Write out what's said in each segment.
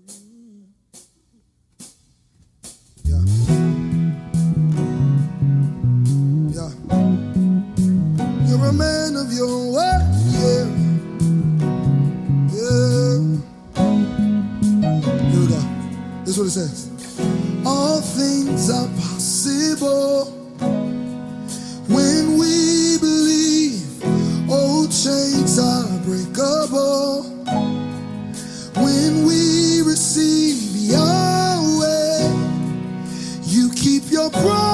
Yeah. Yeah. You're a man of your word. Yeah. Yeah. Here we go. This is what it says. All things are possible when we believe. Old chains are breakable when we receive Yahweh. You keep your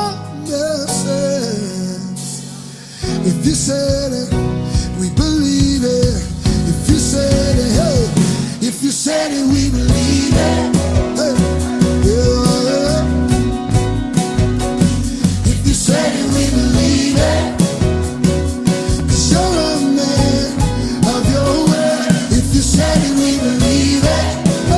promises. If you said it, we believe it. If you said it, hey. If you said it, we believe it. Hey. Yeah. If you said it, we believe it. 'Cause you're a man of your word. If you said it, we believe it. Oh,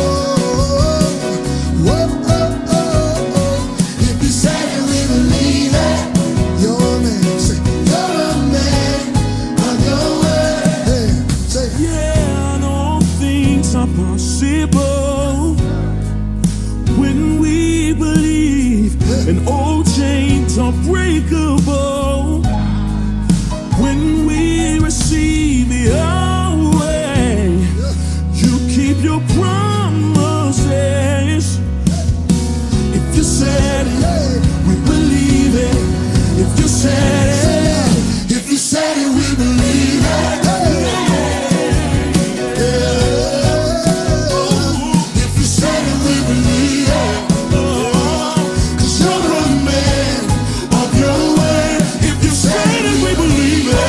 oh, oh, oh. If you said it, we believe it. You're a man. Say, you're a man of your word. Hey, say, yeah, all things are possible when we believe, and old chains are breakable when we receive Yahweh. You keep your promises. If you said it, we believe it. If you said it, if you said it, we believe it. If you said it, we believe it. 'Cause you're a man of your word. If you said it, we believe it.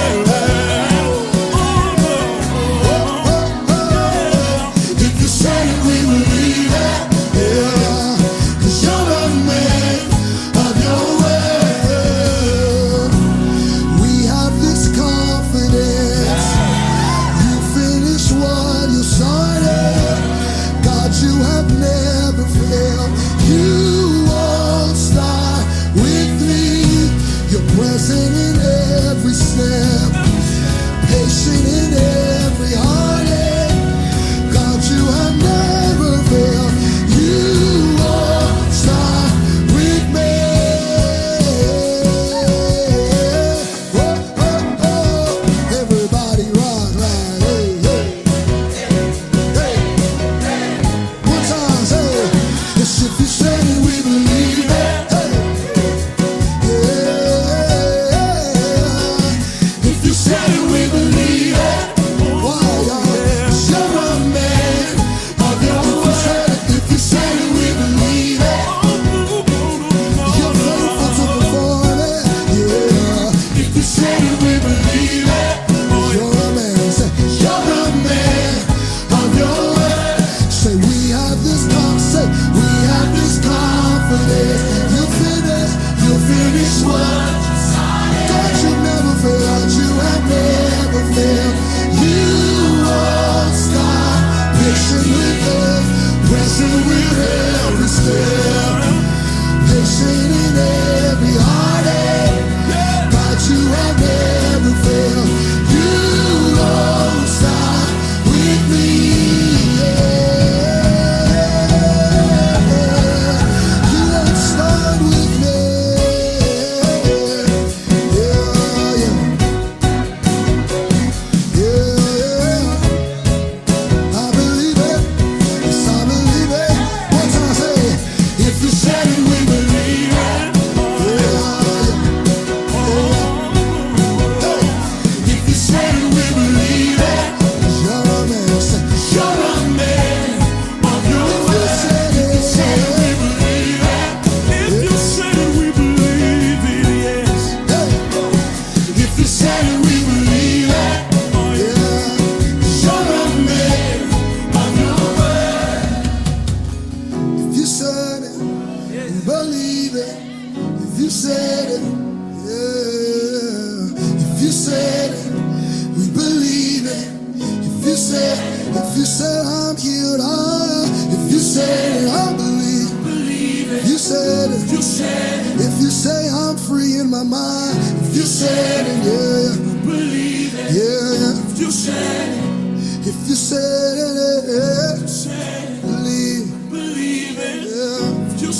If you said it, we believe it. Yeah. 'Cause you're a man of your word. We have this confidence. You finish what you started. God, you have never failed. You won't start with me. You're present in every step, patient in every heartache. God, you have never failed. You won't start with me. Oh, oh, oh. Everybody rock like, hey, hey. Hey, one time, say, yes, if you said it, we believe it. Hey, yeah. If you said it, we believe it. Why, y'all? 'Cause you're a man of your word. If you said it, we believe it. You're faithful to perform it. Yeah. If you said it, we believe it. You're a man. Say, you're a man of your word. Say, we have this confidence. You finish what you started. God, you never failed. You have never failed. You won't stop. Patient with us, present with every step, patient in every heartache. God, you have never failed. You won't stop with me. You won't start with me. Yeah, yeah. Yeah, yeah. I believe it. Yes, I believe it. One time, say, if you said it, we believe it. Yeah, yeah. If you said it, we believe it. 'Cause you're a man. Say, you're a man of your word. If you said it, we believe it. if you said it, we believe it, yes. Hey. If you said it, we believe it. Yeah. 'Cause you're a man of your word. If you said it, we believe it. If you said it, yeah. If you said it, we believe it. If you said I'm healed, if you said it, I believe. If you said it, if you say I'm free in my mind, if you said it, yeah, yeah, yeah. If you said it, If you said it, believe.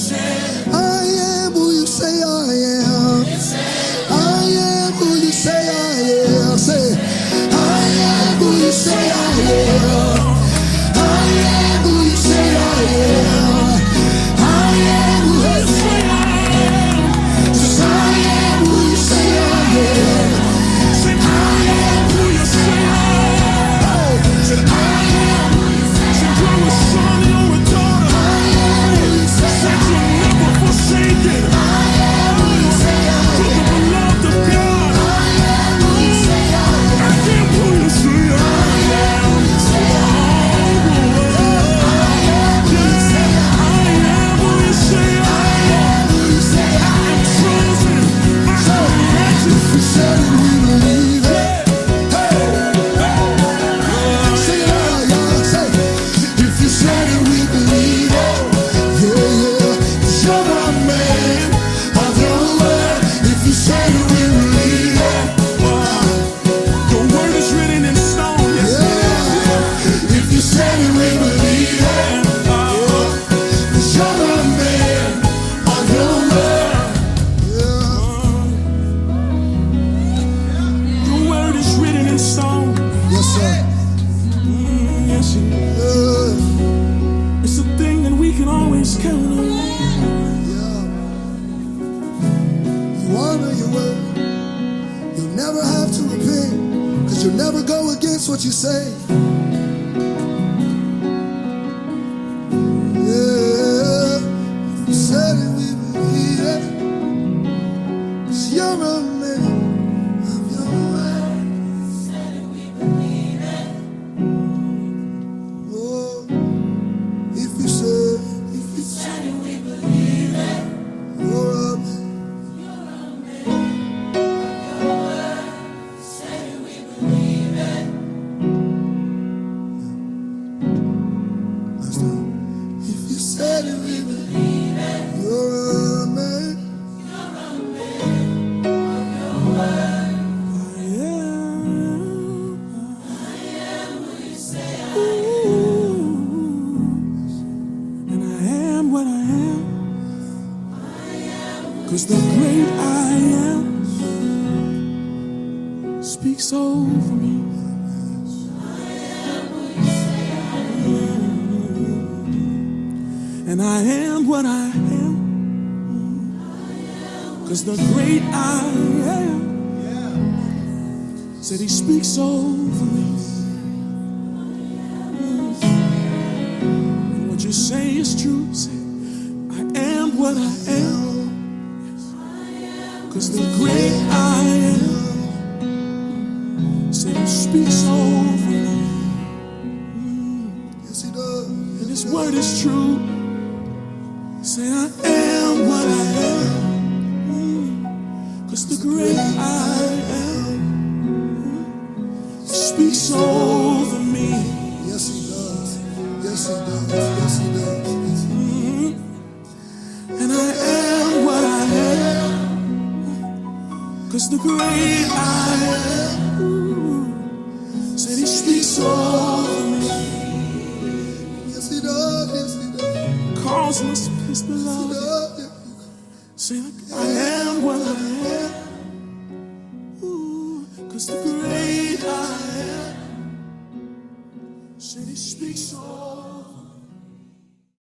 I am who you say I am. I am who you say I am. Say, I am who you say I am. I am who you say I am. I am who you say I am. Just I am who you say I am. Say, I am who you say I am. Say, I am who you say I am. Say, you're a son, you're a daughter. I am who you say I am. Say, you're never forsaken. I am who you say I am. You're the beloved of God. I am who you say I am. I am who you say I am. I am who you say I am. It's a thing that we can always count on. You honor your word. You'll never have to repent, because you'll never go against what you say. Yeah, if you said it, we believe it. 'Cause you're a man of your word. Said it, we believe it. Oh, if you said it, we believe it. You're a man. If you said it, we believe it. You're a man. You're a man of your word. I am who you say I am. And I am what I am. I am. 'Cause the great I am speaks over me. And I am what I am, 'cause the great I am said he speaks over me. And what you say is true. Say, I am what I am, 'cause the great I am said he speaks over me. Yes, he does. And his word is true. Say, I am what I am, 'cause the great I am speaks over me. Yes, he does. Yes, he does. Yes, he does. And I am what I am, 'cause the great I am said he speaks over me. Yes, he does. Yes, he does. Calls us his beloved. Say, I am what I am, 'cause the great I am said he speaks over.